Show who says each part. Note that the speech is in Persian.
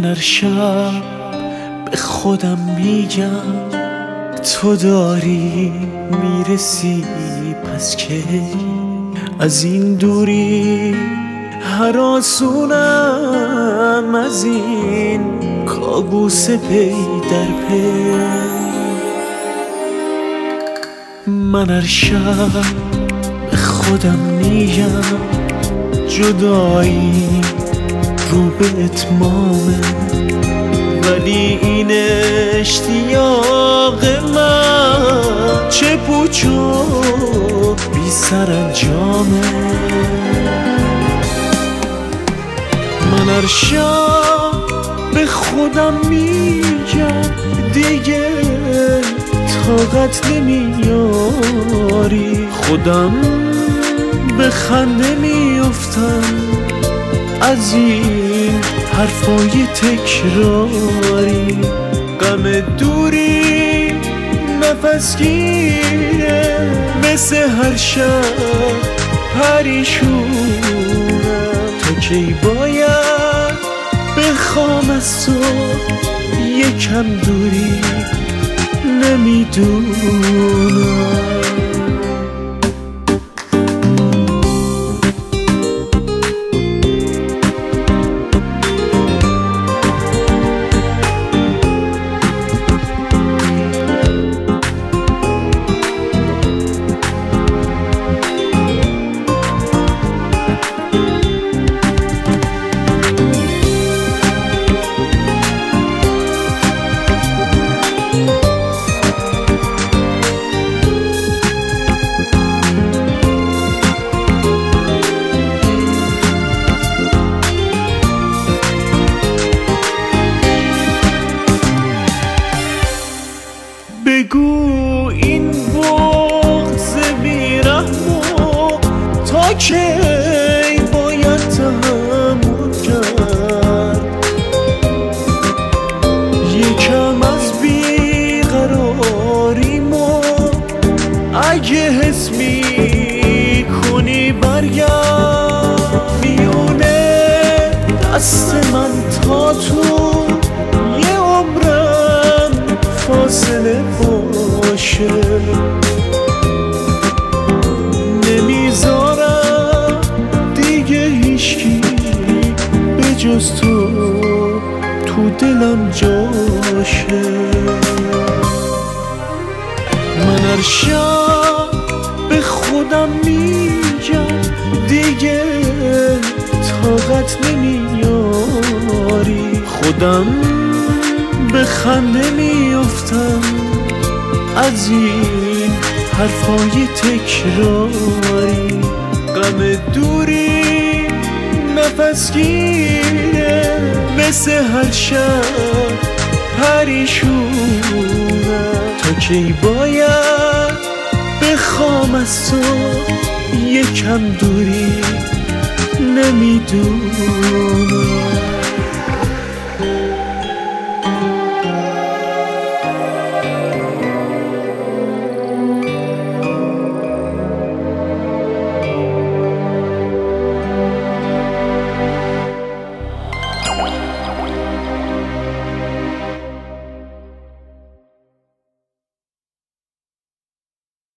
Speaker 1: هر شب به خودم میگم تو داری میرسی، پس که از این دوری هراسونم، از این کابوس پی در پی. من هر شب به خودم میگم جدایی رو به اتمامه، ولی این اشتیاق من چه پوچ و بی سرانجامه. من هر شب به خودم میگم دیگه طاقت نمیاری، خودم به خنده میافتم از این حرفای تکراری. غم دوری نفس گیره، مثل هر شب پریشونم، تا کی باید بخوام از تو یکم دوری نمیدونم. بگو این بغض بیرحمو تا کی باید تحمل کرد، یکم از بیقراریمو اگه حس میکنی برگرد. میونه دست من تا تو یه عمرم فاصله باشه، نمیذارم دیگه هیچکی به جز تو دلم جاشه. من هر شب به خودم میگم دیگه طاقت نمیاری، خودم به خنده میافتم از این حرفای تکراری. غم دوری نفس گیره، مثل هر شب پریشونم، تا کی باید بخوام از تو یکم دوری نمیدونم.